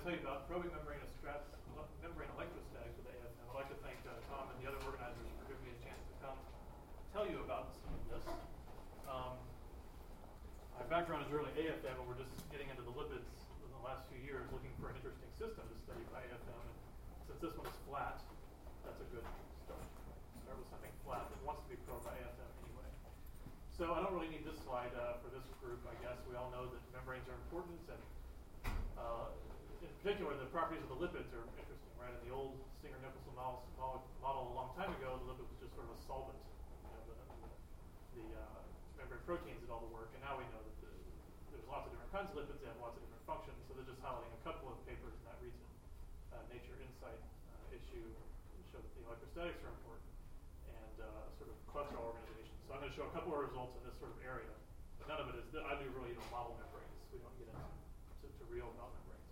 tell you about probing membrane electrostatics with AFM. I'd like to thank Tom and the other organizers for giving me a chance to come tell you about some of this. My background is really AFM, and we're just getting into the lipids in the last few years, looking for an interesting system to study by AFM. And since this one is flat, that's a good start. Start with something flat that wants to be probed by AFM anyway. So I don't really need this slide for this group, I guess. We all know that membranes are important, and in particular, the properties of the lipids are interesting, right? In the old Singer-Nicholson model a long time ago, the lipid was just sort of a solvent. The membrane proteins did all the work, and now we know that there's lots of different kinds of lipids. They have lots of different functions. So they're just highlighting a couple of papers in that recent Nature Insight issue that show that the electrostatics are important and sort of cholesterol organization. So I'm going to show a couple of results in this sort of area, but none of it is. I do really model membranes. We don't get into real about membranes.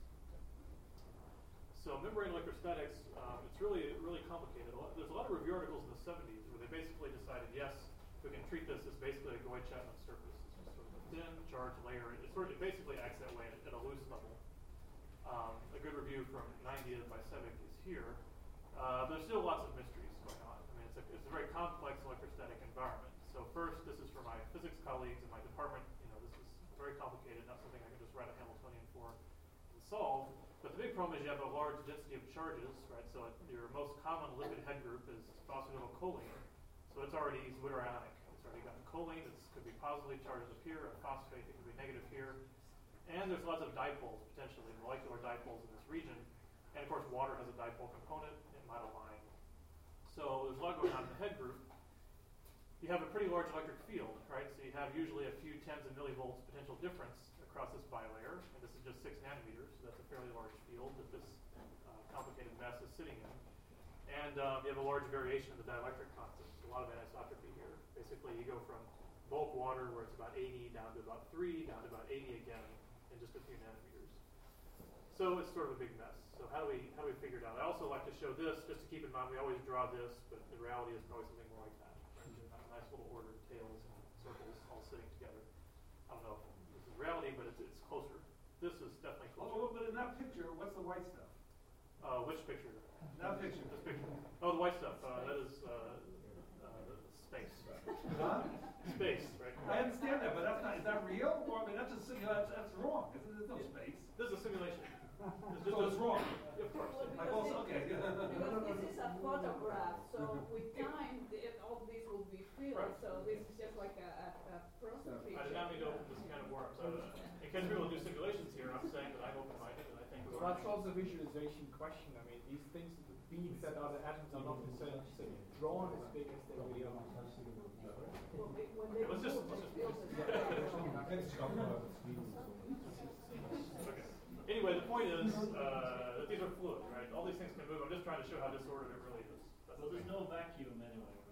So membrane electrostatics, it's really complicated. There's a lot of review articles in the 70s where they basically decided, yes, we can treat this as basically a Gouet-Chapman surface. It's just sort of a thin charged layer. It basically acts that way at a loose level. A good review from 90 by Sevic is here. There's still lots of mysteries going on. I mean, it's a very complex electrostatic environment. So first, this is for my physics colleagues in my department. This is very complicated, not something I can just write a Hamiltonian for and solve. But the big problem is you have a large density of charges, right? So your most common lipid head group is phosphatidylcholine. So it's already zwitterionic. It's already got choline that could be positively charged up here, a phosphate that could be negative here. And there's lots of dipoles, potentially, molecular dipoles in this region. And of course, water has a dipole component. It might align. So there's a lot going on in the head group. You have a pretty large electric field, right? So you have usually a few tens of millivolts potential difference across this bilayer. And this is just 6 nanometers. So that's a fairly large field that this complicated mess is sitting in. And you have a large variation in the dielectric constants. A lot of anisotropy here. Basically, you go from bulk water, where it's about 80, down to about 3, down to about 80 again in just a few nanometers. So it's sort of a big mess. So how do we figure it out? I also like to show this, just to keep in mind, we always draw this, but the reality is probably something more like that. Right? A nice little ordered tails and circles all sitting together. I don't know if this is reality, but it's closer. This is definitely closer. Oh, but in that picture, what's the white stuff? Which picture? That picture. This picture. Oh, the white stuff. That is space. Huh? Space, right? I understand that, but that's not. Is that real? Or, I mean, that's just that's wrong. There's no space. This is a simulation. So it's wrong. Yeah, of course. Like also, okay. Because this is a photograph, so with time, all this will be filled. Right. So this is just like a frozen picture. I did not mean to open this can of worms. In case people do simulations here, I'm saying that I'm open-minded and I think So that's also a visualization question. I mean, these things, the beads that are the atoms are not necessarily drawn as big as they really are. Let's just okay. Anyway, the point is that these are fluid, right? All these things can move. I'm just trying to show how disordered it really is. Well, there's no vacuum anyway, right?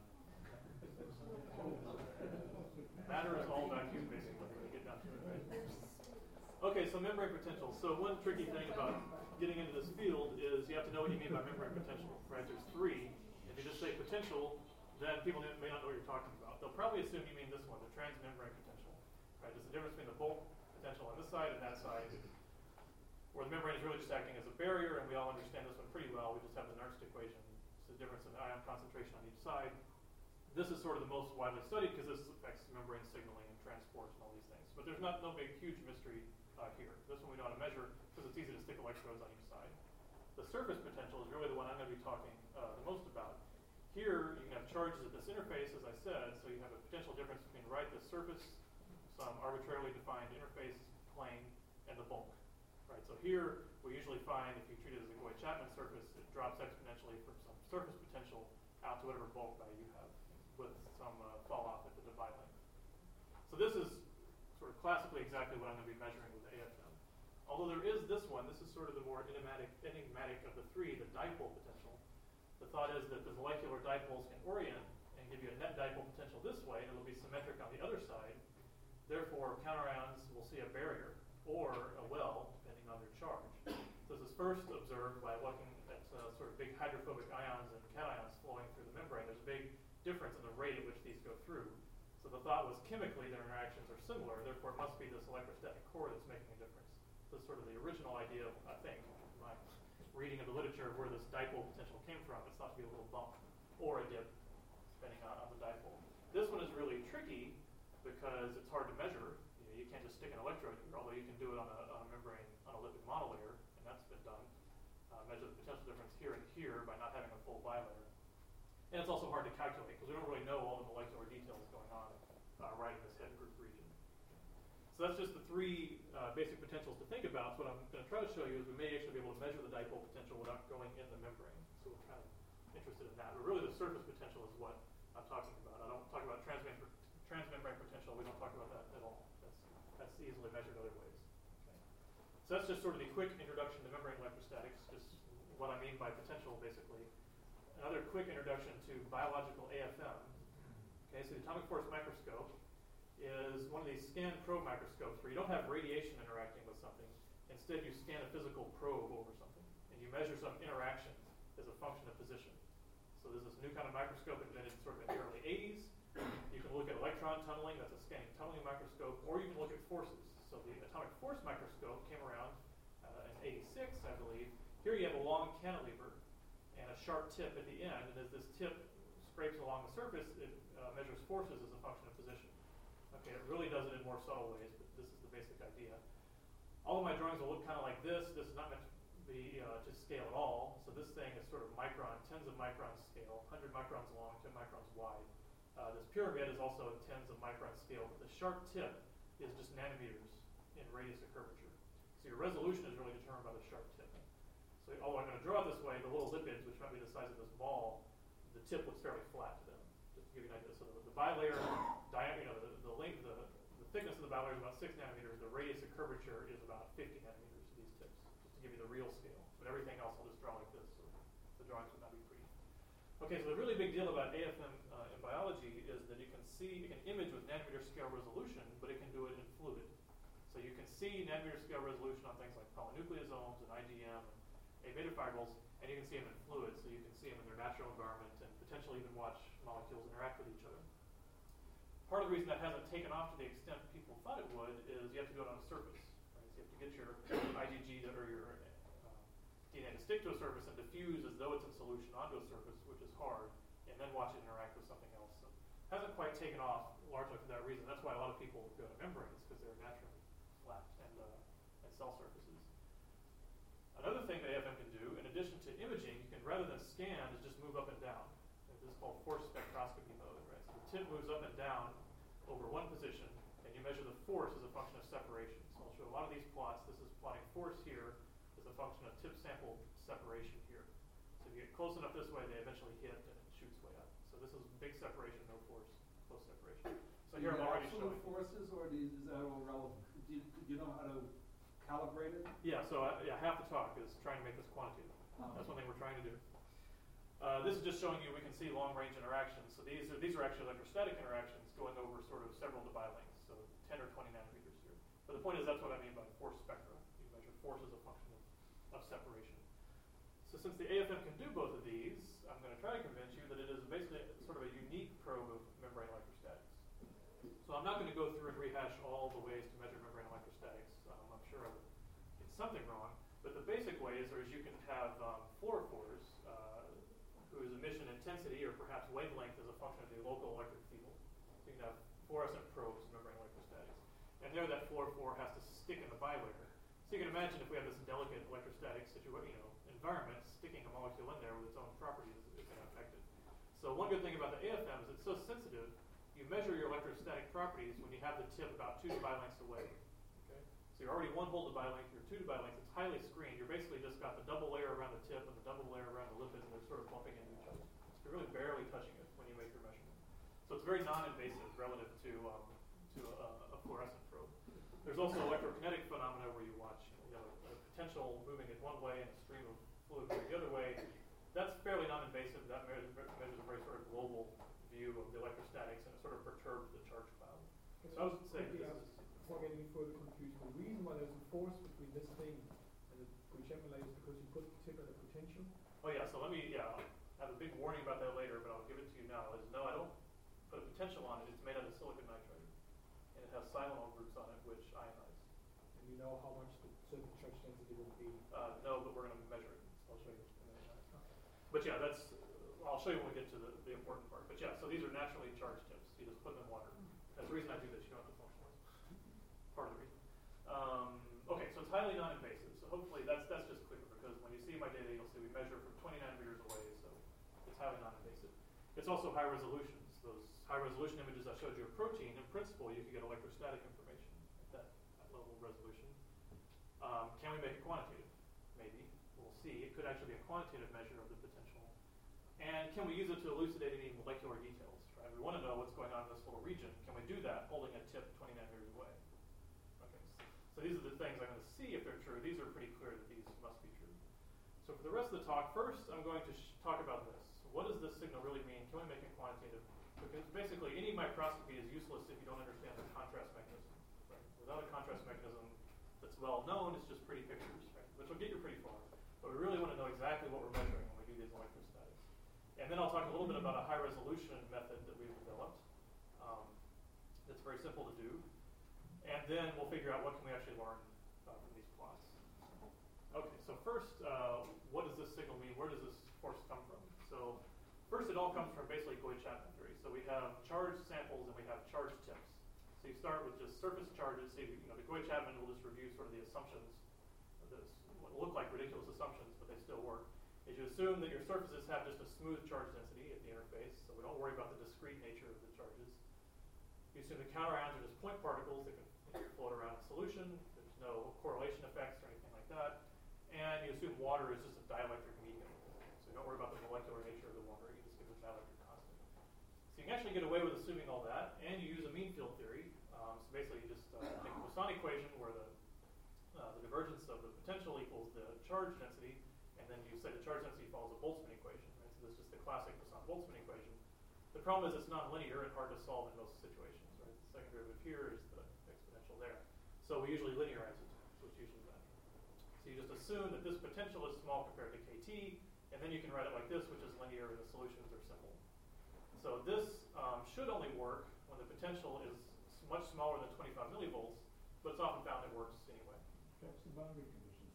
Matter is all vacuum, basically, when you get down to it, right? Okay, so membrane potential. So one tricky thing about getting into this field is you have to know what you mean by membrane potential, right? There's 3. If you just say potential, then people may not know what you're talking about. They'll probably assume you mean this one, the transmembrane potential, right? There's a difference between the bulk potential on this side and that side, where the membrane is really just acting as a barrier, and we all understand this one pretty well. We just have the Nernst equation. It's the difference in the ion concentration on each side. This is sort of the most widely studied because this affects membrane signaling and transport and all these things. But there's no big, huge mystery here. This one we know how to measure because it's easy to stick electrodes on each side. The surface potential is really the one I'm going to be talking the most about. Here, you can have charges at this interface, as I said, so you have a potential difference between this surface, some arbitrarily defined interface plane, and the bulk. Right, so here, we usually find if you treat it as a Gouet-Chapman surface, it drops exponentially from some surface potential out to whatever bulk value you have, with some fall off at the divide length. So this is sort of classically exactly what I'm going to be measuring with AFM. Although there is this one, this is sort of the more enigmatic of the 3, the dipole potential. The thought is that the molecular dipoles can orient and give you a net dipole potential this way, and it will be symmetric on the other side. Therefore, counterions will see a barrier or a well, depending on their charge. So this is first observed by looking at sort of big hydrophobic ions and cations flowing through the membrane. There's a big difference in the rate at which these go through. So the thought was chemically their interactions are similar, therefore it must be this electrostatic core that's making a difference. So this is sort of the original idea, I think, in reading of the literature of where this dipole potential came from. It's thought to be a little bump or a dip, depending on the dipole. This one is really tricky because it's hard to measure. You can't just stick an electrode here, although you can do it on a membrane, on a lipid monolayer, and that's been done. Measure the potential difference here and here by not having a full bilayer. And it's also hard to calculate because we don't really know all the molecular details going on right in this head group region. So that's just the three basic potentials to think about. So what I'm going to try to show you is we may actually be able to measure the dipole potential without going in the membrane. So we're kind of interested in that. But really the surface potential is what I'm talking about. I don't talk about transmembrane potential. We don't talk about that at all. That's easily measured other ways. Okay. So that's just sort of the quick introduction to membrane electrostatics, just what I mean by potential, basically. Another quick introduction to biological AFM. Okay, so the atomic force microscope is one of these scan probe microscopes where you don't have radiation interacting with something. Instead, you scan a physical probe over something, and you measure some interaction as a function of position. So there's this new kind of microscope invented sort of in the early 80s. You can look at electron tunneling, that's a scanning tunneling microscope, or you can look at forces. So the atomic force microscope came around in 86, I believe. Here you have a long cantilever and a sharp tip at the end, and as this tip scrapes along the surface, it measures forces as a function of position. Okay, it really does it in more subtle ways, but this is the basic idea. All of my drawings will look kind of like this. This is not meant to be to scale at all. So this thing is sort of micron, tens of microns scale, 100 microns long, 10 microns wide. This pyramid is also tens of micron scale, but the sharp tip is just nanometers in radius of curvature. So your resolution is really determined by the sharp tip. So although I'm going to draw it this way, the little lipids, which might be the size of this ball, the tip looks fairly flat to them. Just to give you an idea. So the bilayer diameter, the length, the thickness of the bilayer is about 6 nanometers. The radius of curvature is about 50 nanometers to these tips, just to give you the real scale. But everything else I'll just draw like this, so the drawings would not be pretty. Okay, so the really big deal about AFM in biology is that it can image with nanometer scale resolution, but it can do it in fluid. So you can see nanometer scale resolution on things like polynucleosomes and IgM and A-beta fibrils, and you can see them in fluid, so you can see them in their natural environment and potentially even watch molecules interact with each other. Part of the reason that hasn't taken off to the extent people thought it would is you have to do it on a surface. Right? So you have to get your IgG or your DNA to stick to a surface and diffuse as though it's in solution onto a surface, which is hard, and then watch it interact with something else. So it hasn't quite taken off largely for that reason. That's why a lot of people go to membranes, because they're naturally flat and cell surfaces. Another thing that AFM can do, in addition to imaging, you can, rather than scan, is just move up and down. And this is called force spectroscopy mode. Right? So the tip moves up and down over one position, and you measure the force as a function of separation. So I'll show a lot of these plots. This is plotting force here as a function of tip sample separation here. So if you get close enough this way, they eventually hit, and it shoots way up. So this is big separation, no force, close separation. So here I'm already showing forces, or is that all relevant? Do you know how to calibrate it? Yeah, so half the talk is trying to make this quantitative. That's one thing we're trying to do. This is just showing you we can see long-range interactions. So these are actually electrostatic interactions going over sort of several Debye lengths, so 10 or 20 nanometers here. But the point is that's what I mean by force spectra. You measure force as a function of separation. So since the AFM can do both of these, I'm going to try to convince you that it is basically sort of a unique probe of membrane electrostatics. So I'm not going to go through and rehash all the ways to measure membrane electrostatics. I'm sure I would get something wrong. But the basic ways are you can have fluorophores whose emission intensity or perhaps wavelength is a function of the local electric field. So you can have fluorescent probes in membrane electrostatics. And there that fluorophore has to stick in the bilayer. So you can imagine if we have this delicate electrostatic environment, sticking a molecule in there with its own properties is going to affect it. So one good thing about the AFM is it's so sensitive, you measure your electrostatic properties when you have the tip about 2 Debye lengths away. Okay? So you're already 1 whole Debye length, you're 2 Debye lengths, it's highly screened. You're basically just got the double layer around the tip and the double layer around the lipids, and they're sort of bumping into each other. So you're really barely touching it when you make your measurement. So it's very non-invasive relative to a fluorescent probe. There's also electrokinetic phenomena where you watch a potential moving in one way and a stream of fluid moving the other way. That's fairly non-invasive. That measures a very sort of global view of the electrostatics, and it sort of perturbs the charge cloud. So I was saying this is... Before getting any further confusion, the reason why there's a force between this thing and the Guicciardini layer is because you put the tip at a potential? Oh yeah, so I have a big warning about that later, but I'll give it to you now, is no, I don't put a potential on it. It's made out of silicon nitride, and it has silanol groups on it, which ionize. And you know how much the surface charge density will be? No, but we're going to measure it. So yeah, that's, I'll show you when we get to the important part. But yeah, so these are naturally charged tips. You just put them in water. That's the reason I do this. You don't have to functionalize. Part of the reason. Okay, so it's highly non-invasive. So hopefully that's just clear, because when you see my data, you'll see we measure from 20 nanometers away, so it's highly non-invasive. It's also high resolution. So those high resolution images I showed you of protein, in principle, you could get electrostatic information at that level of resolution. Can we make it quantitative? Maybe. We'll see. It could actually be a quantitative measure of the potential. And can we use it to elucidate any molecular details? Right? We want to know what's going on in this little region. Can we do that holding a tip 20 nanometers away? Okay. So these are the things I'm going to see if they're true. These are pretty clear that these must be true. So for the rest of the talk, first I'm going to talk about this. What does this signal really mean? Can we make it quantitative? Because basically any microscopy is useless if you don't understand the contrast mechanism. Right? Without a contrast mechanism that's well known, it's just pretty pictures, right? Which will get you pretty far. But we really want to know exactly what we're measuring when we do these electrostatics. And then I'll talk a little bit about a high resolution method that we've developed. That's very simple to do. And then we'll figure out what can we actually learn from these plots. Okay, so first, what does this signal mean? Where does this force come from? So first, it all comes from basically Gouy-Chapman theory. So we have charged samples and we have charged tips. So you start with just surface charges. So the Gouy-Chapman will just review sort of the assumptions. What look like ridiculous assumptions, but they still work. Is you assume that your surfaces have just a smooth charge density at the interface, so we don't worry about the discrete nature of the charges. You assume the counterions are just point particles that can float around in solution. There's no correlation effects or anything like that. And you assume water is just a dielectric medium. So you don't worry about the molecular nature of the water. You just give it a dielectric constant. So you can actually get away with assuming all that, and you use a mean field theory. So basically you just take a Poisson equation where the divergence of the potential equals the charge density, and then you say the charge density follows a Boltzmann equation. Right? So this is just the classic Poisson-Boltzmann equation. The problem is it's nonlinear and hard to solve in most situations. Right? The second derivative here is the exponential there. So we usually linearize it, so it's usually that. So you just assume that this potential is small compared to kT, and then you can write it like this, which is linear and the solutions are simple. So this should only work when the potential is much smaller than 25 millivolts, but it's often found it works anyway. What's the boundary conditions?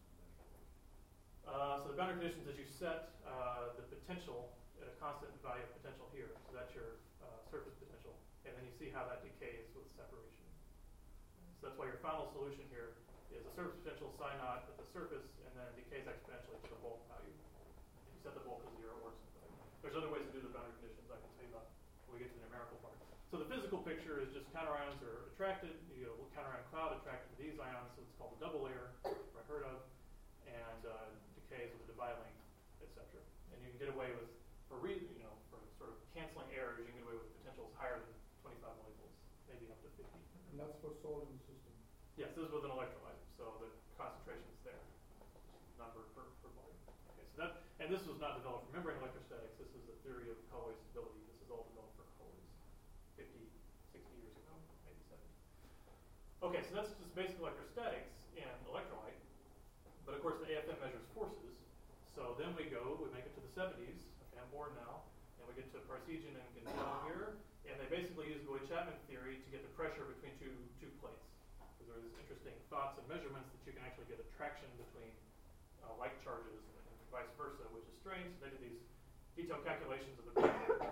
So the boundary conditions is you set the potential at a constant value of potential here. So that's your surface potential. And then you see how that decays with separation. So that's why your final solution here is a surface potential psi naught at the surface and then decays exponentially to the bulk value. If you set the bulk to 0, it works. There's other ways to do the boundary conditions I can tell you about when we get to the numerical part. So the physical picture is just counterions are attracted. You get a counterion cloud attracted to these ions, so it's called a double layer, I've heard of, and decays with a Debye length, etc. And you can get away with, for sort of canceling errors, you can get away with potentials higher than 25 millivolts, maybe up to 50. And that's for solving the system. Yes, this is with an electrolyzer, so the concentration is there, number per volume. Okay, so that, and this was not developed for membrane electrostatics. This is the theory of colloid stability. This is all developed for colloids 50, 60 years ago, maybe 70. Okay, so that's just basic electrostatics in electrolyte. But of course, the AFM measures forces. So then we make it to the 70s. Okay, I'm bored now. And we get to Parseghian and Gendel here. And they basically use Gouy-Chapman theory to get the pressure between two plates. Because there are these interesting thoughts and measurements that you can actually get attraction between like charges and vice versa, which is strange. So they did these detailed calculations of the pressure.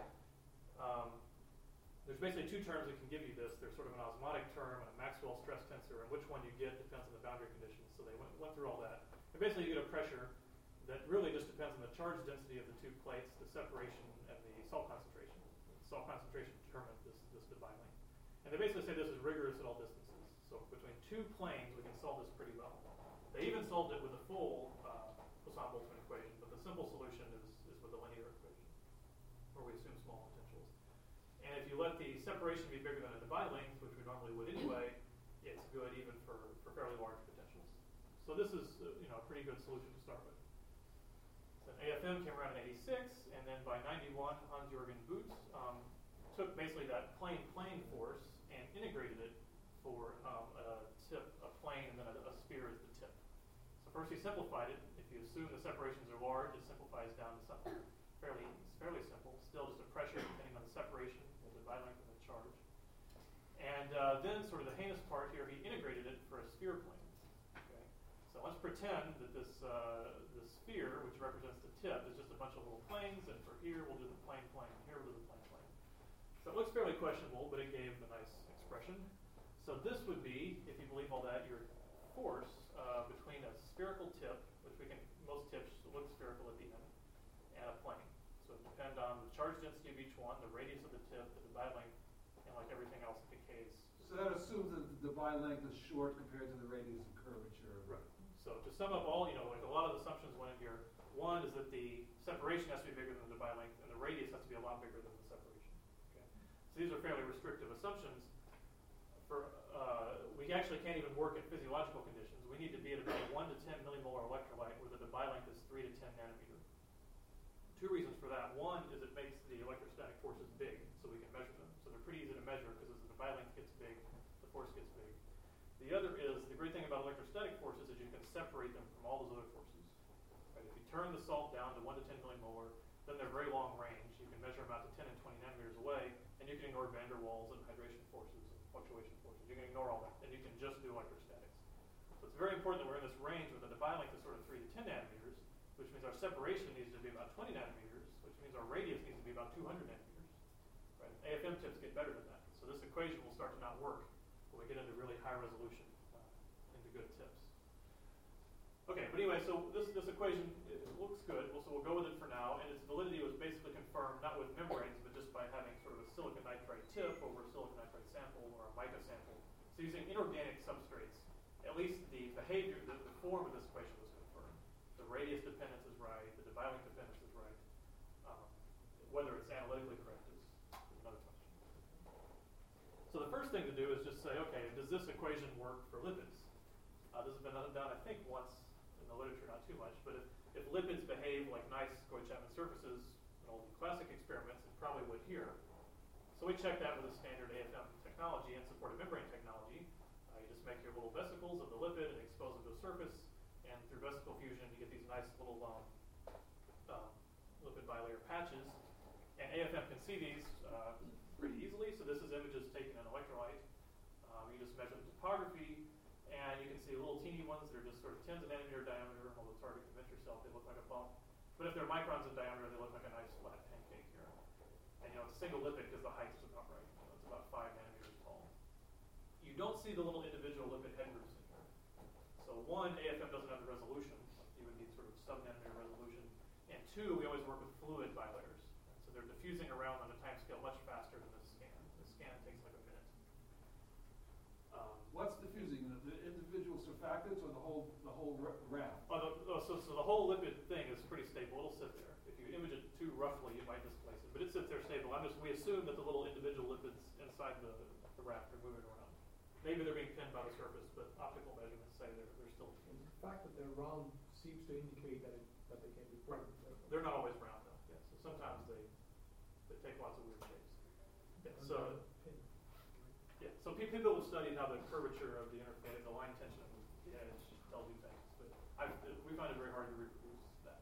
There's basically two terms that can give you this. There's sort of an osmotic term and a Maxwell stress tensor, and which one you get depends on the boundary conditions. So they went through all that. And basically you get a pressure that really just depends on the charge density of the two plates, the separation, and the salt concentration. The salt concentration determines this Debye length. And they basically say this is rigorous at all distances. So between two planes, we can solve this pretty well. They even solved it with a full Poisson-Boltzmann equation, but the simple solution is with a linear equation, where we assume small potentials. And if you let the separation be bigger than a Debye length, which we normally would anyway, it's good even for fairly large potentials. So this is a pretty good solution to start with. Then AFM came around in 86, and then by 91, Hans-Jürgen Boots took basically that plane force and integrated it for a plane and then a sphere as the tip. So first he simplified it. If you assume the separations are large, it simplifies down to something fairly simple. Still just a pressure depending on the separation, the Debye length, and the charge. And then sort of the heinous part here, he integrated it for a sphere plane. Okay? So let's pretend that this sphere, which represents the tip, is just a bunch of little planes. planes, and for here we'll do the plane, and here we'll do the plane. So it looks fairly questionable, but it gave a nice expression. So this would be, if you believe all that, your force between a spherical tip, which most tips look spherical at the end, and a plane. So it depends on the charge density of each one, the radius of the tip, the Debye length, and like everything else it decays. So that assumes that the Debye length is short compared to the radius of curvature. Right. So to sum up all, like a lot of the assumptions went in here. One is that the separation has to be bigger than the Debye length, and the radius has to be a lot bigger than the separation. Okay. So these are fairly restrictive assumptions. We actually can't even work in physiological conditions. We need to be at about 1 to 10 millimolar electrolyte where the Debye length is 3 to 10 nanometer. Two reasons for that. One is it makes the electrostatic forces big, so we can measure them. So they're pretty easy to measure because as the Debye length gets big, the force gets big. The other is, the great thing about electrostatic forces is you can separate them from all those other forces. Right? If you turn the salt down to 1 to 10 millimolar, then they're very long range. You can measure them out to 10 and 20 nanometers away, and you can ignore van der Waals and hydration forces and fluctuation forces. You can ignore all that, and you can just do electrostatics. So it's very important that we're in this range where the Debye length is sort of 3 to 10 nanometers, which means our separation needs to be about 20 nanometers, which means our radius needs to be about 200 nanometers. Right? AFM tips get better than that. So this equation will start to not work when we get into really high resolution, into good tips. Okay, but anyway, so this equation looks good. So we'll go with it for now, and its validity was basically confirmed not with membranes, but just by having sort of a silicon nitride tip over a silicon nitride sample or a mica sample. So using inorganic substrates, at least the behavior, the form of this equation was confirmed. The radius dependence is right, the Debye length dependence is right. Whether it's analytically correct is another question. So the first thing to do is just say, okay, does this equation work for lipids? This has been done, I think, once in the literature, not too much, but if lipids behave like nice Goy-Chapman surfaces in all the classic experiments, it probably would here. So we checked that with a standard AFM technology and supported membrane technology. You just make your little vesicles of the lipid and expose them to a surface, and through vesicle fusion you get these nice little lipid bilayer patches. And AFM can see these pretty easily. So this is images taken in electrolyte. You just measure the topography, and you can see little teeny ones that are just sort of tens of nanometer diameter, although it's hard to convince yourself they look like a bump. But if they're microns in diameter, they look like a nice flat pancake here. And it's a single lipid because the height is about right. It's about 5 nanometers tall. You don't see the little individual lipid head groups in here. So one, AFM doesn't have the resolution. You would need sort of sub-nanometer resolution. And two, we always work with fluid bilayers. So they're diffusing around on a time scale much faster than the scan. The scan takes like a minute. What's diffusing? The individual surfactants or the whole raft? So the whole lipid thing is pretty stable. It'll sit there. If you image it too roughly, you might displace it. But it sits there stable. We assume that the little individual lipids inside the raft are moving around. Maybe they're being pinned by the surface, but optical measurements say they're still diffusing. The fact that they're round seems to indicate that they can be right. They're not always round though. Yeah. So sometimes they take lots of weird shapes. Yeah. So yeah. So people have studied how the curvature of the interface, the line tension of the edge, they'll do things. But we find it very hard to reproduce that.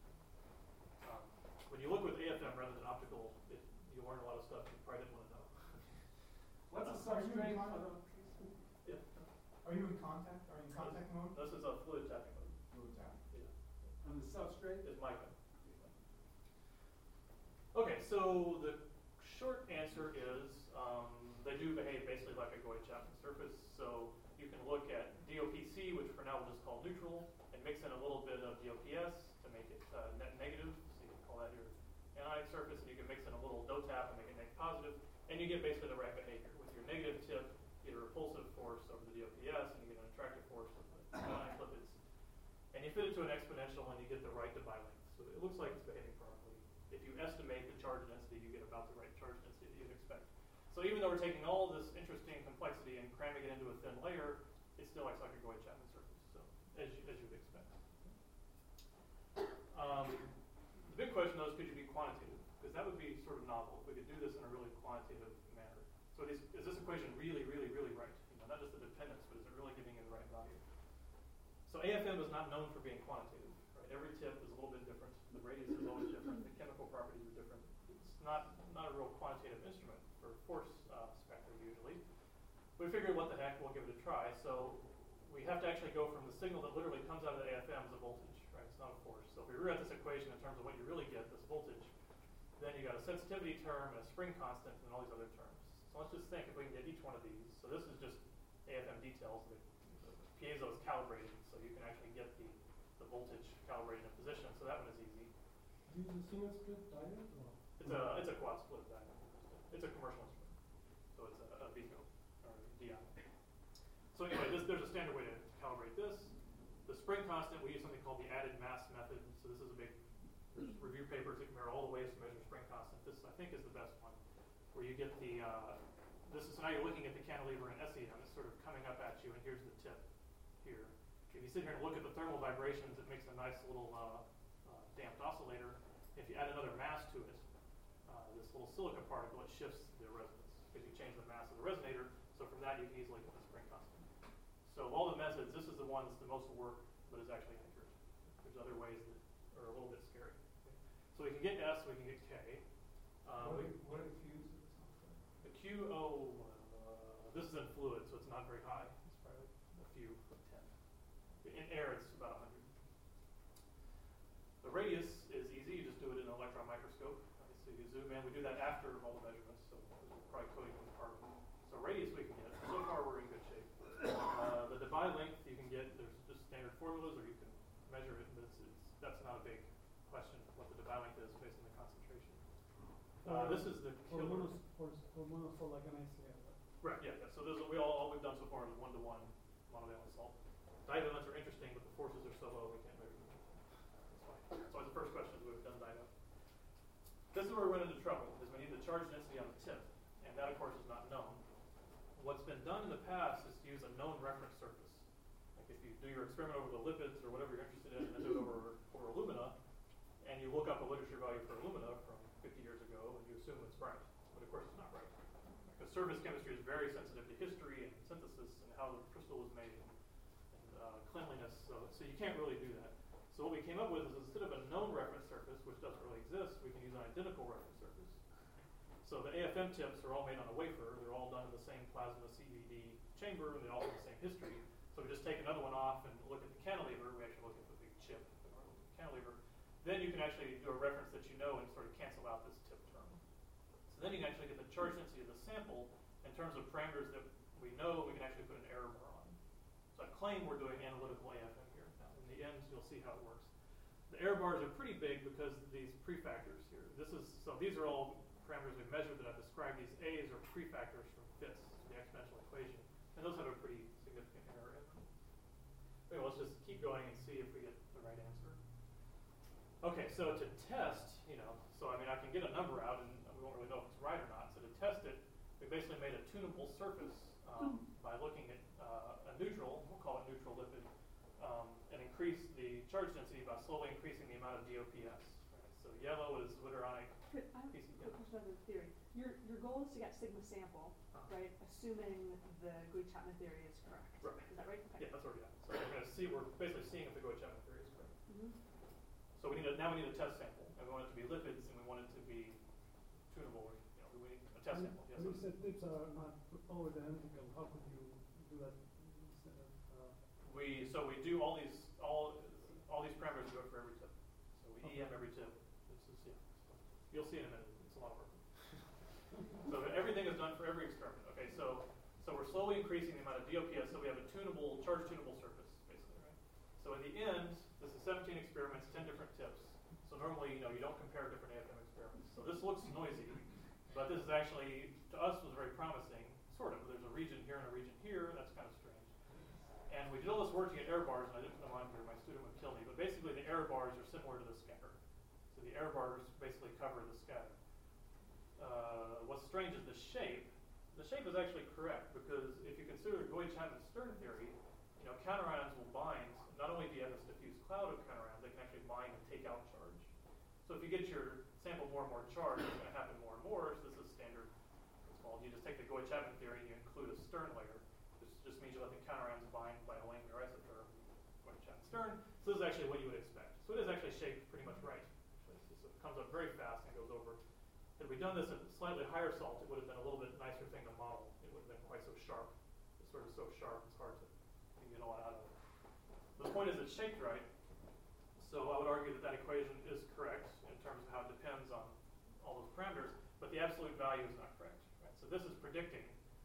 When you look with AFM rather than optical, you learn a lot of stuff you probably didn't want to know. What's the substrate? Yeah. Are you in contact? Are you in contact mode? This is a fluid tapping mode. Fluid tapping. Yeah. And the substrate? Is mica. Okay, so the short answer is they do behave basically like a Goy-Chapman surface. So you can look at DOPC, which for now we'll just call neutral, and mix in a little bit of DOPS to make it net negative. So you can call that your anionic surface, and you can mix in a little DOTAP and make it net positive, and you get basically the right behavior. With your negative tip, you get a repulsive force over the DOPS, and you get an attractive force over the anionic lipids. And you fit it to an exponential, and you get the right Debye length. So it looks like it's behaving properly. If you estimate the charge density, you get about the right charge density that you'd expect. So even though we're taking all this interesting complexity and cramming it into a thin layer, it still acts like a Goy-Chapman surface, so as you'd expect. The big question though is, could you be quantitative? Because that would be sort of novel if we could do this in a really quantitative manner. So is this equation really, really, really right? Not just the dependence, but is it really giving you the right value? So AFM is not known for being quantitative. Right? Every tip is a little bit different. The radius is always different. The chemical properties are different. It's not a real quantitative instrument for force spectra usually. We figured, what the heck, we'll give it a try. So we have to actually go from the signal that literally comes out of the AFM as a voltage. Right? So it's not a force. So if we rewrite this equation in terms of what you really get, this voltage, then you got a sensitivity term and a spring constant and all these other terms. So let's just think if we can get each one of these. So this is just AFM details. The piezo is calibrated, so you can actually get the voltage calibrated in position. So that one is easy. Use a single split diode or? It's a quad split diode. It's a commercial instrument. So it's a Vico or DI. So anyway, there's a standard way to calibrate this. The spring constant, we use something called the added mass method. So this is a big, there's review papers that compare all the ways to measure spring constant. This, I think, is the best one, where you get the, so now you're looking at the cantilever in SEM. It's sort of coming up at you, and here's the tip here. If you sit here and look at the thermal vibrations, it makes a nice little damped oscillator. If you add another mass to it, this little silica particle, it shifts the resonance because you change the mass of the resonator. So from that, you can easily get the spring constant. So of all the methods, this is the one that's the most work, but is actually accurate. There's other ways that are a little bit scary. So we can get S, we can get K. What are Q's? The Q, this is in fluid, so it's not very high. It's probably a few, 10. In air, it's about 100. The radius is easy. You just do it in an electron microscope. So you zoom in. We do that after all the measurements, so we're probably coding with carbon. So radius we can get. So far, we're in good shape. The Debye length you can get. There's just standard formulas, or you can measure it. But that's not a big question. What the Debye length is based on the concentration. This is the killer. For monosol like an ICL. Right. Yeah. So those are, all we've done so far is 1-to-1 monovalent salt. Divalents are interesting, but the forces are so low we can't measure them. That's why the first question is we've done Diva. This is where we run into trouble, is we need the charge density on the tip, and that of course is not known. What's been done in the past is to use a known reference surface. Like if you do your experiment over the lipids or whatever you're interested in, and then do it over alumina, and you look up a literature value for alumina from 50 years ago, and you assume it's right, but of course it's not right. Because surface chemistry is very sensitive to history and synthesis and how the crystal was made and cleanliness, so you can't really do that. So what we came up with is instead of a known reference surface, which doesn't really exist, we can use an identical reference surface. So the AFM tips are all made on a wafer. They're all done in the same plasma CVD chamber, and they all have the same history. So we just take another one off and look at the cantilever. We actually look at the big chip in our cantilever. Then you can actually do a reference that you know and sort of cancel out this tip term. So then you can actually get the charge density of the sample in terms of parameters that we know we can actually put an error bar on. So I claim we're doing analytical AFM here. Now, in the end, you'll see how it works. The error bars are pretty big because these prefactors here. These are all parameters we've measured that I've described. These A's are prefactors from fits, the exponential equation, and those have a pretty significant error in them. Anyway, let's just keep going and see if we get the right answer. Okay, so to test, so I can get a number out and we won't really know if it's right or not. So to test it, we basically made a tunable surface by looking at a neutral, we'll call it neutral lipid, and increase the charge density by slowly increasing the amount of DOPS. Right? So yellow is zwitteronic. I have a quick question on the theory. Your goal is to get sigma sample, right? Assuming the Gooey-Chapman theory is correct. Right. Is that right? Okay. Yeah, that's what we got. So we're basically seeing if the Gooey-Chapman theory is correct. So now we need a test sample, and we want it to be lipids, and we want it to be tunable. We need a test sample. Yes. You said tips are not always identical. How could you do that instead of? We do all these parameters we do it for every tip. So we EM every tip. You'll see in a minute. It's a lot of work. So everything is done for every experiment. Okay, so we're slowly increasing the amount of DOPS, so we have a charge tunable surface, basically, right? So in the end, this is 17 experiments, 10 different tips. So normally, you don't compare different AFM experiments. So this looks noisy, but this is actually, to us, was very promising, sort of. There's a region here and a region here. That's kind of strange. And we did all this work to get error bars, and I didn't put them on here. My student would kill me. But basically, the error bars are similar to the scatter. So the error bars basically cover the scatter. What's strange is the shape. The shape is actually correct because if you consider the Gooey-Chapman-Stern theory, counterions will bind. Not only do you have this diffuse cloud of counterions, they can actually bind and take out charge. So if you get your sample more and more charged, it's going to happen more and more. So this is standard. It's called. You just take the Gooey-Chapman theory and you include a Stern layer. This just means you let the counterions bind by a Langmuir isotherm, Gooey-Chapman-Stern. So this is actually what you would expect. So it is actually shaped pretty much right. So it comes up very fast and goes over. Had we done this at slightly higher salt, it would have been a little bit nicer thing to model. It would have been quite so sharp. It's sort of so sharp, it's hard to get a lot out of it. The point is it's shaped right. So argue that that equation is correct in terms of how it depends on all those parameters, but the absolute value is not correct. Right? So this is predicting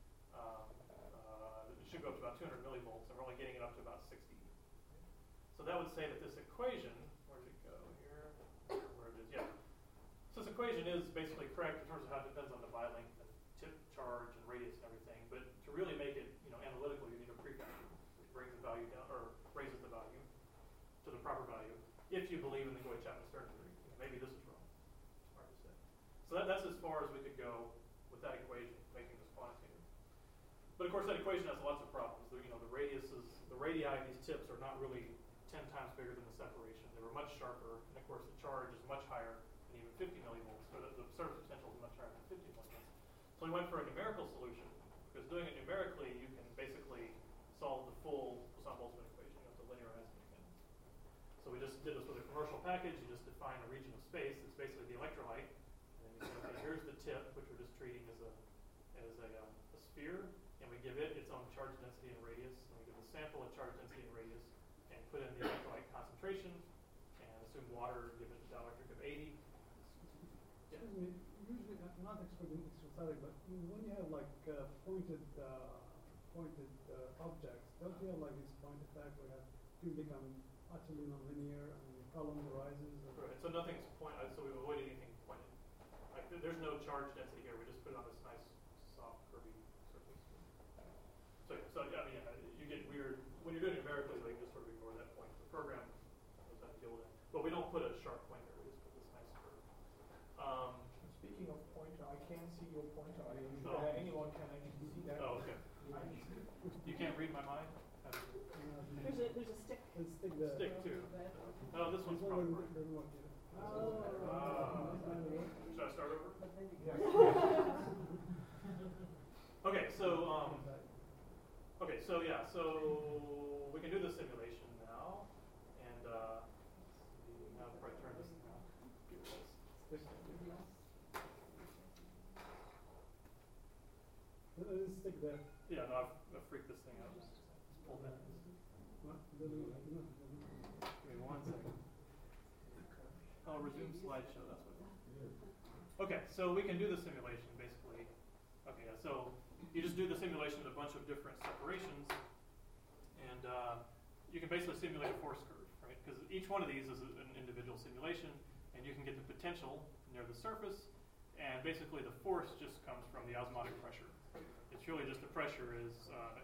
it should go up to about 200 millivolts, and we're only getting it up to about 60. So that would say that this equation, where did it go here? Where it is, yeah. So this equation is basically correct in terms of how it depends on the pi length and tip charge and radius and everything, but to really make it analytical, you need a prefactor, which brings the value down, or raises the value to the proper value, if you believe in the Goy-Chapman-Stern theory. Maybe this is wrong. It's hard to say. So that's as far as we could go with that equation, making this quantitative. But of course, that equation has lots of problems. The radii of these tips are not really 10 times bigger than the separation. They were much sharper, and of course, the charge is much higher than even 50 millivolts. So the surface potential is much higher than 50 millivolts. So we went for a numerical solution, because doing it numerically, you can basically solve the full Poisson-Boltzmann equation. You have to linearize it again. So we just did this with a commercial package. You just define a region of space. It's basically the electrolyte. And then you say, okay, here's the tip, which we're just treating as a sphere. And we give it its own charge density and radius. And we give the sample a charge density and radius. And put in the electrolyte concentration. And assume water, give it a dielectric of 80. Yeah. Excuse me, usually, I'm not expert in extrastatic, but when you have like pointed objects, don't you have like this point effect where you become utterly nonlinear and the column rises? Right. So nothing's so we've avoided anything pointed. Like there's no charge density here. We just put it on this nice soft curvy surface. So yeah, I mean, you get weird when you're doing it numerically. Like just sort of ignore that point. The program knows how to deal with it. But we don't put a sharp point there. We just put this nice curve. Speaking of pointer, I can't see your pointer. Oh. Anyone can actually see that. Oh, okay. You can't read my mind? There's a stick. Let's stick there. Stick too. Oh, this one's This one proper. doesn't work yet. Should I start over? Okay, so we can do the simulation now, and now if I turn this now. Let's stick there. Yeah, no, I've freaked this thing out. Just pull that. What? Doesn't work. No. Give me 1 second. I'll resume slideshow. That's what. Okay, so we can do the simulation basically. Okay, yeah, so you just do the simulation of a bunch of different separations, and you can basically simulate a force curve, right? Because each one of these is an individual simulation, and you can get the potential near the surface, and basically the force just comes from the osmotic pressure. It's really just the pressure is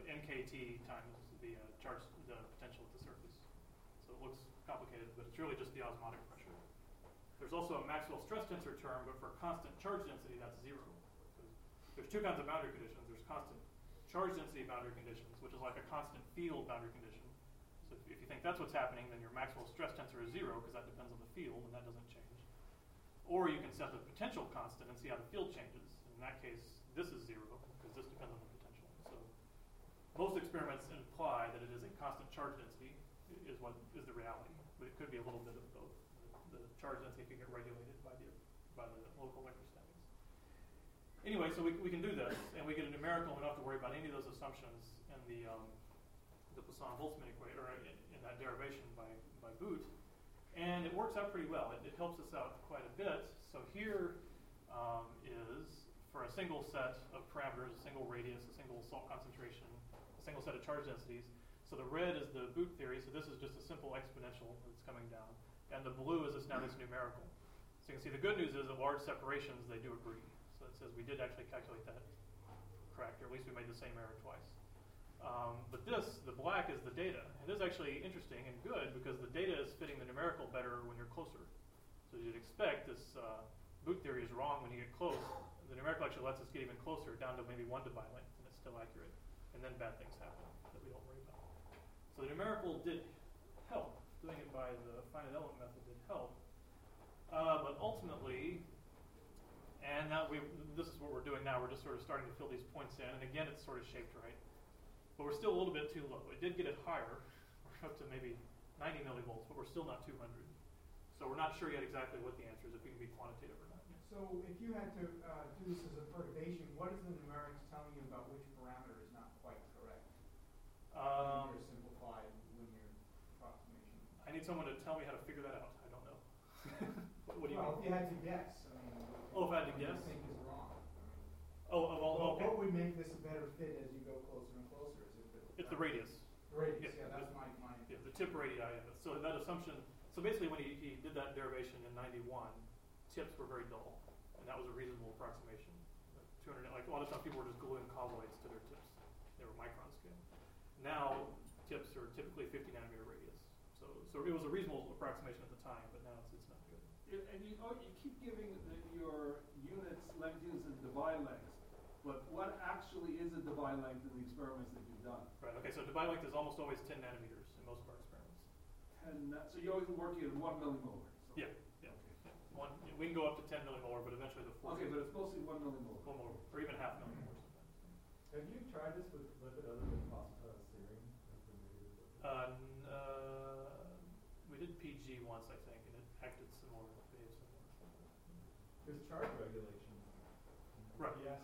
nkt times the potential at the surface. So it looks complicated, but it's really just the osmotic pressure. There's also a Maxwell stress tensor term, but for constant charge density, that's 0. There's two kinds of boundary conditions. There's constant charge density boundary conditions, which is like a constant field boundary condition. So if you think that's what's happening, then your Maxwell stress tensor is 0, because that depends on the field, and that doesn't change. Or you can set the potential constant and see how the field changes. In that case, this is 0, because this depends on the potential. So most experiments imply that it is a constant charge density is what is the reality, but it could be a little bit of both. The charge density can get regulated by the local electrostatics. Anyway, so we can do this, and we get a numerical. We don't have to worry about any of those assumptions in the Poisson-Boltzmann equation, or in that derivation by Boot. And it works out pretty well. It helps us out quite a bit. So here is, for a single set of parameters, a single radius, a single salt concentration, a single set of charge densities. So the red is the Boot theory, so this is just a simple exponential that's coming down. And the blue is now this numerical. So you can see the good news is at large separations, they do agree. So it says we did actually calculate that correct, or at least we made the same error twice. But the black is the data. It is actually interesting and good because the data is fitting the numerical better when you're closer. So you'd expect this Boot theory is wrong when you get close. The numerical actually lets us get even closer, down to maybe 1 divi length, and it's still accurate. And then bad things happen that we don't worry about. So the numerical did help. Doing it by the finite element method did help. But ultimately, and now this is what we're doing now. We're just sort of starting to fill these points in. And again, it's sort of shaped right. But we're still a little bit too low. It did get it higher. We're up to maybe 90 millivolts, but we're still not 200. So we're not sure yet exactly what the answer is, if we can be quantitative or not. So if you had to do this as a perturbation, what is the numerics telling you about which parameter is not quite correct? Your simplified linear approximation. I need someone to tell me how to figure that out. I don't know. What do you Well, if mean? you had to guess, I mean. Oh, if I had to what do you guess? think is wrong? Okay. What would make this a better fit as you go closer and closer? Is it It's the radius. Radius, Yeah, yeah, that's my. Yeah, the tip radii. So that assumption. So basically, when he did that derivation in '91, tips were very dull, and that was a reasonable approximation. 200, like a lot of times, people were just gluing colloids to their tips. They were micron scale. Now tips are typically 50 nanometer radius. So it was a reasonable approximation at the time, but now it's not good. And you keep giving your units length units as Debye lengths, but what actually is a Debye length in the experiments that you've done? Right. Okay. So Debye length is almost always 10 nanometers in most of our experiments. So you're always working at 1 millimolar. So. Yeah. Yeah. Okay. We can go up to 10 millimolar, but eventually the 40. Okay, but it's mostly 1 millimolar. One more, or even half millimolar sometimes. Have you tried this with lipid other than serine? We did PG once, I think, and it acted similar, behaved similar. There's charge regulation. Right. Yes.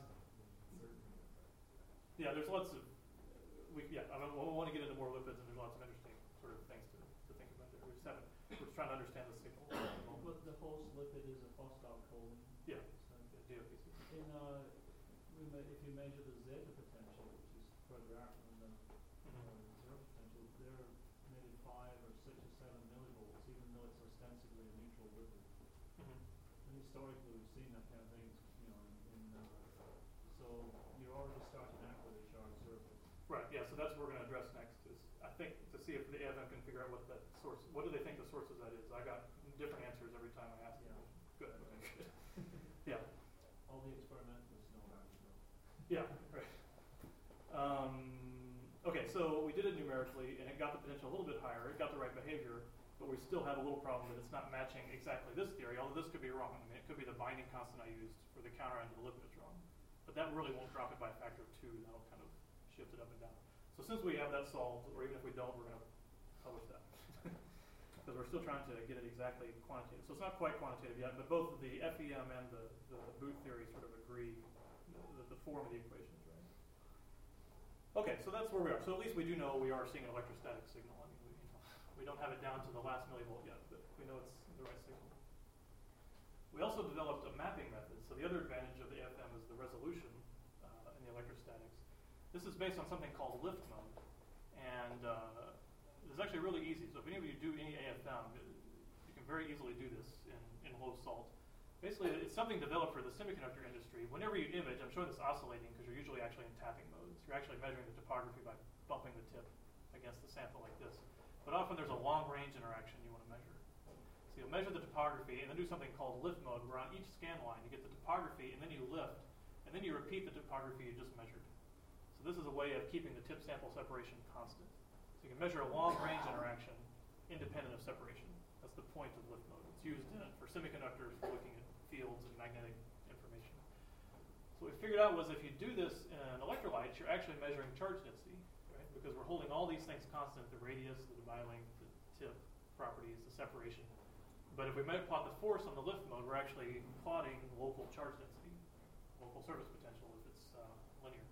Yeah, there's lots of. I want to get into more lipids, and there's lots of interesting sort of things to think about there. We're just trying to understand the signal. But the host lipid is a phosphatidylcholine. Yeah. So DOPC. if you measure the zeta potential, which is further out from the zero potential, they're maybe 5 or 6 or 7 millivolts, even though it's ostensibly a neutral lipid. And historically, we've seen that kind of thing, so you're already starting out with a charged surface. Right. Yeah. So that's what we're going to address next. Is I think to see if the AFM can figure out what that source. What do they think the source of that is? I got different answers every time I asked. Yeah. Good. Okay. Good. Yeah. All the experimentalists know that as well. Yeah, right. Okay, so we did it numerically, and it got the potential a little bit higher. It got the right behavior, but we still have a little problem that it's not matching exactly this theory, although this could be wrong. I mean, it could be the binding constant I used for the counter end of the lipid is wrong. But that really won't drop it by a factor of 2. That'll kind of shift it up and down. So since we have that solved, or even if we don't, we're going to publish that. Because we're still trying to get it exactly quantitative. So it's not quite quantitative yet, but both the FEM and the boot theory sort of agree that the form of the equations, right? Okay, so that's where we are. So at least we do know we are seeing an electrostatic signal. I mean, we don't have it down to the last millivolt yet, but we know it's the right signal. We also developed a mapping method. So the other advantage of the AFM is the resolution in the electrostatics. This is based on something called lift mode, and it's actually really easy. So if any of you do any AFM, you can very easily do this in low salt. Basically, it's something developed for the semiconductor industry. Whenever you image, I'm showing this oscillating because you're usually actually in tapping modes. You're actually measuring the topography by bumping the tip against the sample like this. But often there's a long-range interaction you want to measure. So you'll measure the topography and then do something called lift mode, where on each scan line you get the topography and then you lift, and then you repeat the topography you just measured. So this is a way of keeping the tip sample separation constant. So you can measure a long-range interaction independent of separation. That's the point of lift mode. It's used for semiconductors for looking at fields and magnetic information. So what we figured out was if you do this in electrolytes, you're actually measuring charge density, right? Because we're holding all these things constant, the radius, the Debye length, the tip properties, the separation. But if we plot the force on the lift mode, we're actually plotting local charge density, local surface potential if it's linear.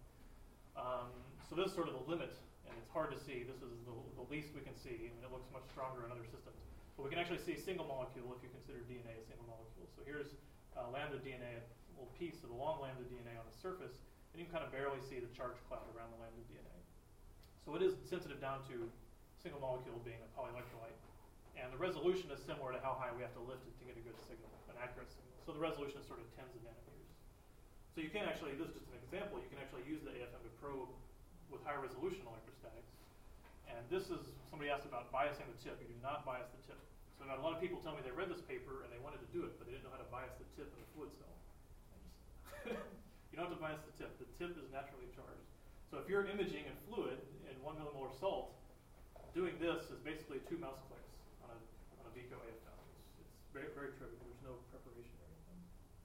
So this is sort of the limit, and it's hard to see. This is the least we can see, and it looks much stronger in other systems. But we can actually see single molecule if you consider DNA a single molecule. So here's lambda DNA, a little piece of the long lambda DNA on the surface, and you can kind of barely see the charge cloud around the lambda DNA. So it is sensitive down to single molecule being a polyelectrolyte. And the resolution is similar to how high we have to lift it to get a good signal, an accurate signal. So the resolution is sort of tens of nanometers. So you can actually, this is just an example, you can actually use the AFM to probe with high resolution electrostatics. And this is, somebody asked about biasing the tip. You do not bias the tip. So I've had a lot of people tell me they read this paper and they wanted to do it, but they didn't know how to bias the tip of the fluid cell. You don't have to bias the tip. The tip is naturally charged. So if you're imaging in fluid in 1 millimolar salt, doing this is basically 2 mouse clicks on a Vico AFM. It's very, very trivial. There's no preparation or anything.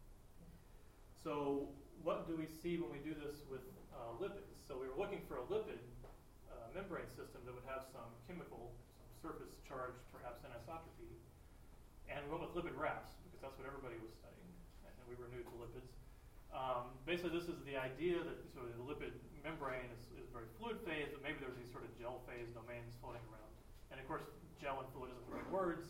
So what do we see when we do this with lipids? So we were looking for a lipid membrane system that would have some chemical, some surface charge, perhaps anisotropy. And we went with lipid rafts because that's what everybody was studying, and we were new to lipids. Basically, this is the idea that sort of the lipid membrane is very fluid phase, but maybe there's these sort of gel phase domains floating around. And of course, gel and fluid isn't the right words.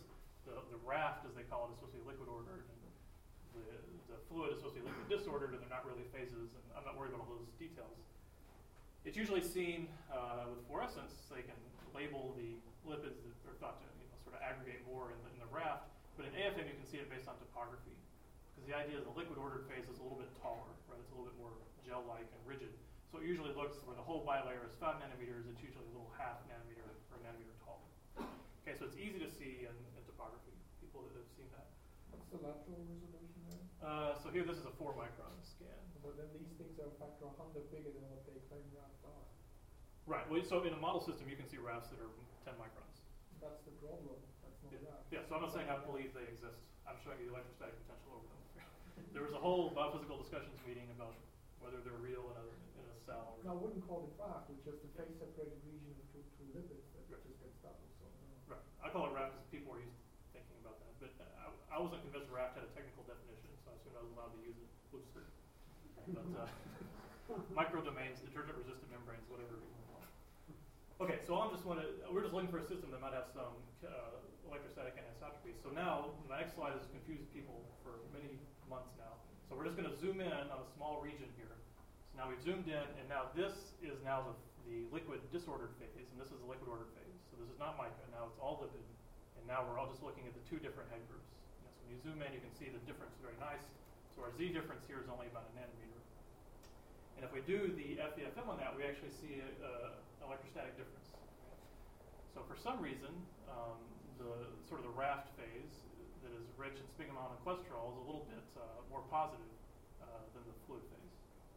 the raft, as they call it, is supposed to be liquid ordered, and the fluid is supposed to be liquid disordered, and they're not really phases, and I'm not worried about all those details. It's usually seen with fluorescence. They can label the lipids that are thought to sort of aggregate more in the raft, but in AFM you can see it based on topography. Because the idea is the liquid ordered phase is a little bit taller, right? It's a little bit more gel-like and rigid. So it usually looks, where the whole bilayer is 5 nanometers, it's usually a little half nanometer or a nanometer tall. Okay, so it's easy to see in topography, people that have seen that. What's the lateral resolution there? So here, this is a 4 micron scan. But then these things are a factor of 100 bigger than what they claim rafts are. Right, well, so in a model system, you can see rafts that are 10 microns. That's the problem. That's not raft. Yeah, so I'm not saying I believe they exist. I'm showing you the electrostatic potential over them. There was a whole biophysical discussions meeting about whether they're real in a cell. No, I wouldn't call it raft. It's just a phase-separated region of two lipids that Right. just gets doubled. So no. Right. I call it raft because people are used to thinking about that. But I wasn't convinced raft had a technical definition, so I assumed I was allowed to use it. Oops. But microdomains, detergent-resistant membranes, whatever you want to call it. Okay, so we're just looking for a system that might have some electrostatic anisotropy. So now, my next slide has confused people for many months now. So we're just going to zoom in on a small region here. So now we've zoomed in, and now this is now the liquid disordered phase, and this is the liquid ordered phase. So this is not mica, now it's all lipid, and now we're all just looking at the two different head groups. And so when you zoom in, you can see the difference very nice. So our Z difference here is only about a nanometer. And if we do the FEFM on that, we actually see an electrostatic difference. So for some reason, the raft phase that is rich in sphingomyelin and cholesterol is a little bit more positive than the fluid phase.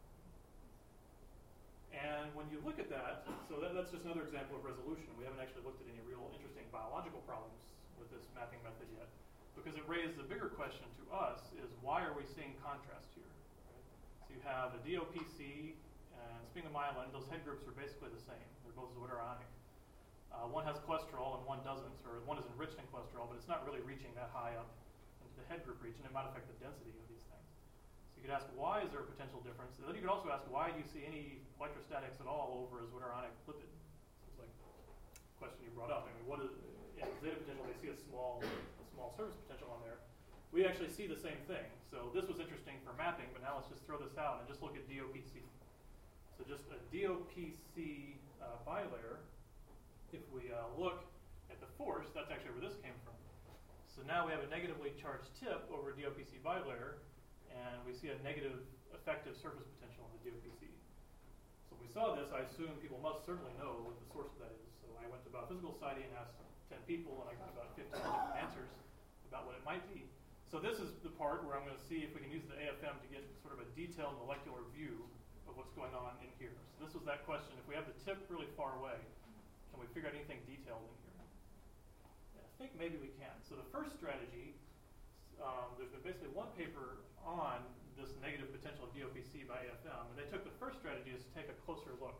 And when you look at that, so that's just another example of resolution. We haven't actually looked at any real interesting biological problems with this mapping method yet, because it raised the bigger question to us is, why are we seeing contrast here? Right? So you have a DOPC and sphingomyelin. Those head groups are basically the same. They're both zwitterionic. One has cholesterol and one doesn't, or one is enriched in cholesterol, but it's not really reaching that high up into the head group region. It might affect the density of these things. So you could ask, why is there a potential difference? And then you could also ask, why do you see any electrostatics at all over a zwitterionic lipid? So it's like a question you brought up. I mean, what is zeta potential? They see a small surface potential on there. We actually see the same thing. So this was interesting for mapping, but now let's just throw this out and just look at DOPC. So just a DOPC bilayer. If we look at the force, that's actually where this came from. So now we have a negatively charged tip over DOPC bilayer, and we see a negative effective surface potential on the DOPC. So if we saw this, I assume people must certainly know what the source of that is. So I went to Biophysical Society and asked 10 people, and I got about 15 different answers about what it might be. So this is the part where I'm going to see if we can use the AFM to get sort of a detailed molecular view of what's going on in here. So this was that question. If we have the tip really far away, can we figure out anything detailed in here? And I think maybe we can. So the first strategy, there's been basically one paper on this negative potential of DOPC by AFM, and they took the first strategy is to take a closer look.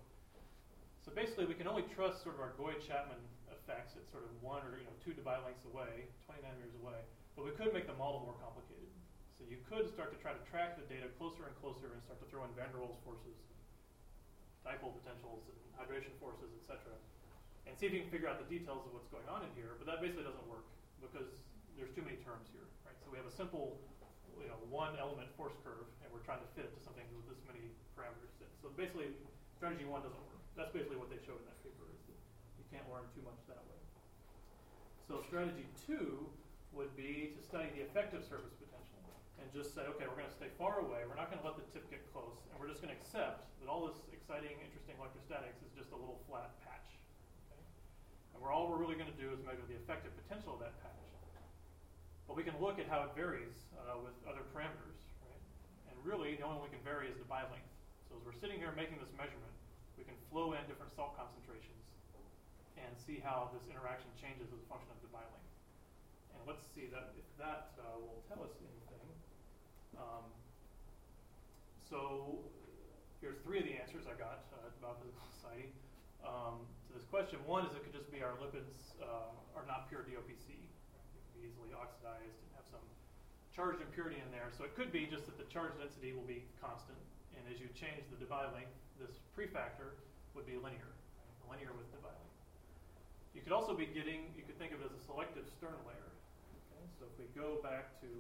So basically we can only trust sort of our Goy-Chapman effects at sort of 1 or 2 Debye lengths away, 20 nanometers away, but we could make the model more complicated. So you could start to try to track the data closer and closer and start to throw in van der Waals forces, dipole potentials, and hydration forces, etc. And see if you can figure out the details of what's going on in here, but that basically doesn't work because there's too many terms here, right? So we have a simple, one element force curve, and we're trying to fit it to something with this many parameters. So basically, strategy 1 doesn't work. That's basically what they showed in that paper, is that you can't learn too much that way. So strategy 2 would be to study the effective surface potential and just say, okay, we're going to stay far away. We're not going to let the tip get close, and we're just going to accept that all this exciting, interesting electrostatics is just a little flat patch. All we're really going to do is measure the effective potential of that patch. But we can look at how it varies with other parameters, right? And really, the only one we can vary is the Debye length. So as we're sitting here making this measurement, we can flow in different salt concentrations and see how this interaction changes as a function of Debye length. And let's see that if that will tell us anything. So here's 3 of the answers I got at the Biophysical Society. To this question. One is it could just be our lipids are not pure DOPC. Right? They could be easily oxidized and have some charged impurity in there. So it could be just that the charge density will be constant. And as you change the Debye length, this prefactor would be linear, right? Linear with Debye length. You could also be getting, you could think of it as a selective Stern layer. So if we go back to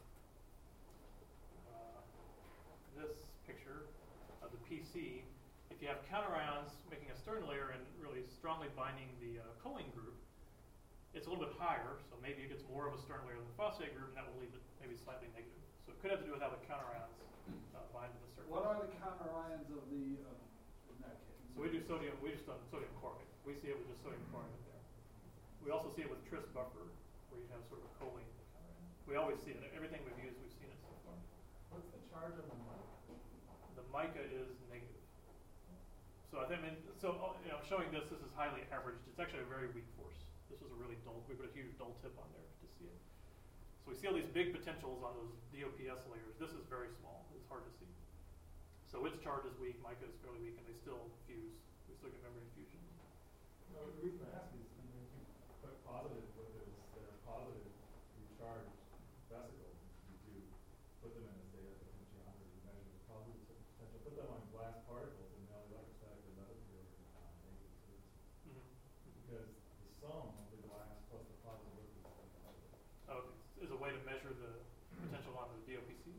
this picture of the PC, if you have counter-ions making a Stern layer and really strongly binding the choline group, it's a little bit higher, so maybe it gets more of a Stern layer than the phosphate group, and that will leave it maybe slightly negative. So it could have to do with how the counter-ions bind to the surface. What are the counter-ions of the, in that case? So we do sodium, we just done sodium chloride. We see it with just sodium chloride in there. We also see it with tris buffer, where you have sort of a choline counter-ion. We always see it. Everything we've used, we've seen it so far. What's the charge on the mic? The mica is negative. So I mean, showing this is highly averaged. It's actually a very weak force. This was a really dull. We put a huge dull tip on there to see it. So we see all these big potentials on those DOPS layers. This is very small. It's hard to see. So its charge is weak. Mica is fairly weak, and they still fuse. We still get membrane fusion. No, the reason I ask is you put positive lipids that are positively charged vesicles. You put them in a state of different geometry. You measure the positive potential. Put them on glass particles, and they'll electrostatically levitate negative surfaces. Because the sum of the glass plus the positive lipids is negative. Okay. Is a way to measure the potential on the DOPC?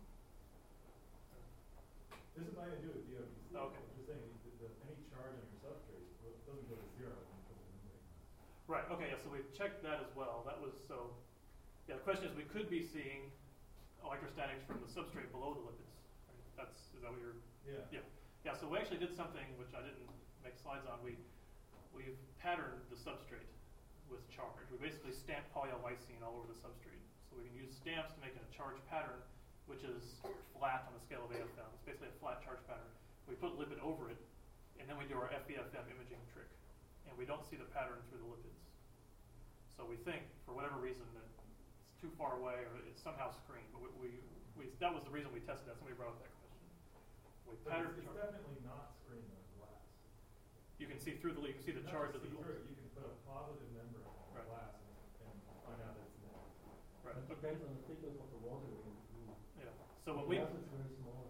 This is nothing to do with DOPC. Okay. I'm just saying any charge on your substrate doesn't go to zero when you put the membrane on. Right. Okay. Yeah. So we've checked that as well. That was so. Yeah. The question is, we could be seeing electrostatics from the substrate below the lipids. Right? Is that what you're? Yeah. Yeah. Yeah. So we actually did something which I didn't make slides on. We've patterned the substrate with charge. We basically stamp polyol-lysine all over the substrate. So we can use stamps to make a charge pattern, which is flat on the scale of AFM. It's basically a flat charge pattern. We put lipid over it, and then we do our FEFM imaging trick. And we don't see the pattern through the lipids. So we think, for whatever reason, that it's too far away or it's somehow screened. But that was the reason we tested that. Somebody brought up that question. We patterned it's definitely not screened with glass. You can see through you can see the charge of the You can put a positive membrane on Right. glass and find out that it's negative. Right. It depends on the thickness of the water in the Yeah. So when we glass is very small.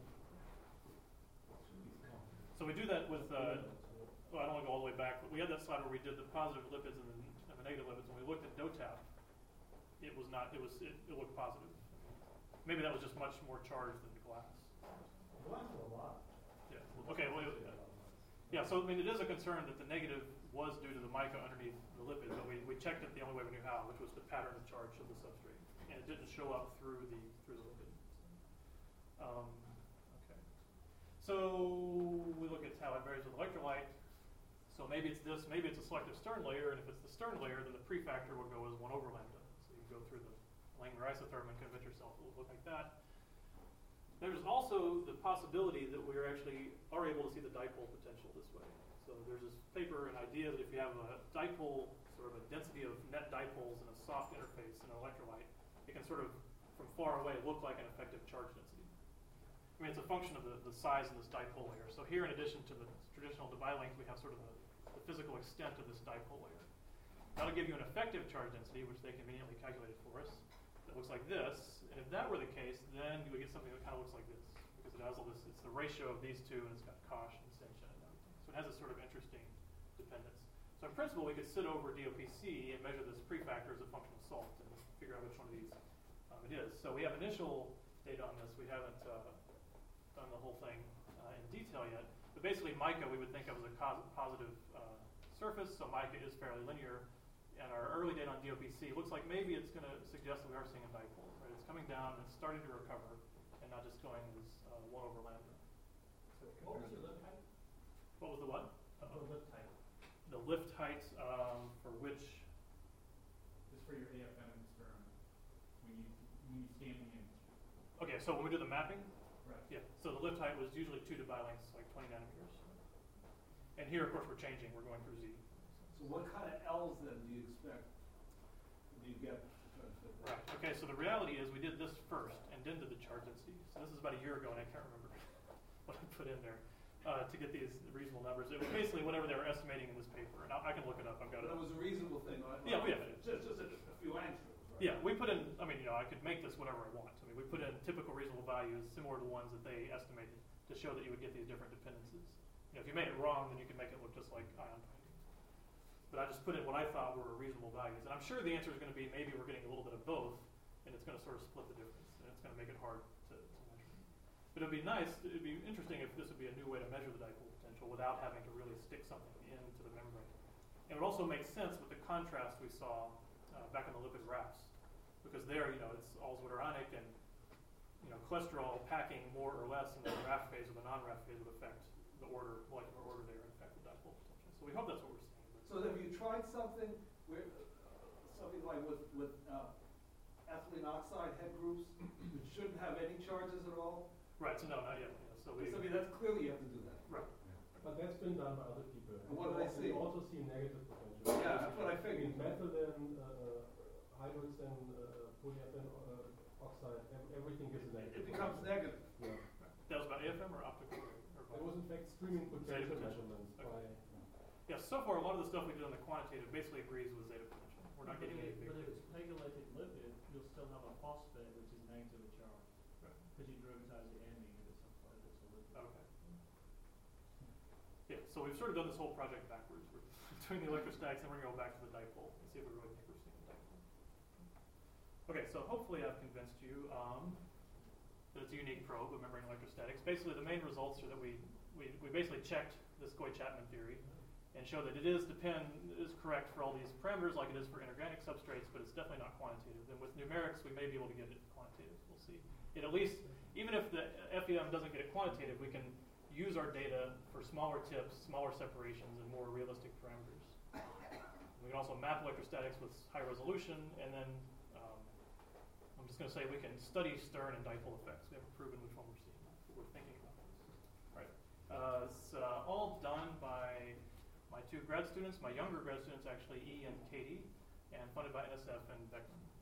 So we do that with, well, I don't want to go all the way back, but we had that slide where we did the positive lipids and the negative lipids. When we looked at DOTAP, it was not, it looked positive. Maybe that was just much more charged than the glass. Glass is a lot. Yeah. Okay. Well, yeah. So I mean, it is a concern that the negative was due to the mica underneath the lipid, but we checked it the only way we knew how, which was to pattern the charge of the substrate, and it didn't show up through the lipid. Okay. So we look at how it varies with electrolyte. So maybe it's this, maybe it's a selective Stern layer, and if it's the Stern layer, then the prefactor will go as 1 over lambda. So you go through the Langmuir isotherm and convince yourself it will look like that. There's also the possibility that we are able to see the dipole potential this way. So there's this paper, an idea that if you have a dipole, sort of a density of net dipoles in a soft interface in an electrolyte, it can sort of, from far away, look like an effective charge density. I mean, it's a function of the size of this dipole layer. So here, in addition to the traditional Debye length, we have sort of the physical extent of this dipole layer. That'll give you an effective charge density, which they conveniently calculated for us, that looks like this. And if that were the case, then you would get something that kind of looks like this, because it has all this, it's the ratio of these two, and it's got Koch and Senchen and everything. So it has this sort of interesting dependence. So in principle, we could sit over DOPC and measure this prefactor as a function of salt and figure out which one of these it is. So we have initial data on this. We haven't done the whole thing in detail yet. But basically, mica we would think of as a positive surface, so mica is fairly linear. And our early data on DOPC looks like maybe it's going to suggest that we are seeing a dipole. Right? It's coming down and it's starting to recover, and not just going as 1 over lambda. So what was your lift height? What was the what? The lift height. The lift height for which? Just for your AFM experiment, when you scan the image. Okay, so when we do the mapping? Right. Yeah, so the lift height was usually 2 Debye lengths, like 20 nanometers. And here, of course, we're changing. We're going through Z. So what kind of L's then do you expect, do you get? Right, okay, so the reality is we did this first and then did the charge density. So this is about a year ago, and I can't remember what I put in there to get these reasonable numbers. It was basically whatever they were estimating in this paper, and I can look it up. I've got it. But it was a reasonable thing, right? Yeah, yeah. Just a few angstroms, right? Yeah, we put in, I mean, I could make this whatever I want. I mean, we put in typical reasonable values similar to the ones that they estimated to show that you would get these different dependencies. If you made it wrong, then you can make it look just like ion binding. But I just put in what I thought were reasonable values. And I'm sure the answer is going to be maybe we're getting a little bit of both, and it's going to sort of split the difference, and it's going to make it hard to measure. But it'd be interesting if this would be a new way to measure the dipole potential without having to really stick something into the membrane. And it would also make sense with the contrast we saw back in the lipid rafts, because there, it's all zwitteronic, and cholesterol packing more or less in the raft phase or the non-raft phase would affect the molecular order there, and affect the dipole potential. So we hope that's what we're seeing. So have you tried something where, something like with ethylene oxide head groups, which shouldn't have any charges at all? Right. So no, not yet. So we. I mean, that's clearly you have to do that. Right. But that's been done by other people. And what do they see? You also see negative potential. Yeah, that's what I figured. Methylene, hydrogen, polyethylene oxide, everything gives a negative. It becomes negative. Yeah. That was about AFM or optical? Or It was in fact streaming potential potential. measurements Okay. by. Yeah. So far, a lot of the stuff we did on the quantitative basically agrees with zeta potential. We're not getting any But bigger. if it's pegylated lipid, you'll still have a phosphate which is negatively charged. Right. Because you derivatize the amine if it's a lipid. Okay. Yeah, so we've sort of done this whole project backwards. We're doing the electrostatics, and we're going to go back to the dipole and see if we really think we're seeing a dipole. Okay, so hopefully I've convinced you that it's a unique probe of membrane electrostatics. Basically, the main results are that we basically checked this Goy-Chapman theory and show that it is correct for all these parameters like it is for inorganic substrates, but it's definitely not quantitative. And with numerics, we may be able to get it quantitative. We'll see. It at least, even if the FEM doesn't get it quantitative, we can use our data for smaller tips, smaller separations, and more realistic parameters. We can also map electrostatics with high resolution, and then I'm just going to say we can study Stern and dipole effects. We haven't proven which one we're seeing, but we're thinking about this. All right. It's all done by my two grad students, my younger grad students actually, E and Katie, and funded by NSF and Beckman.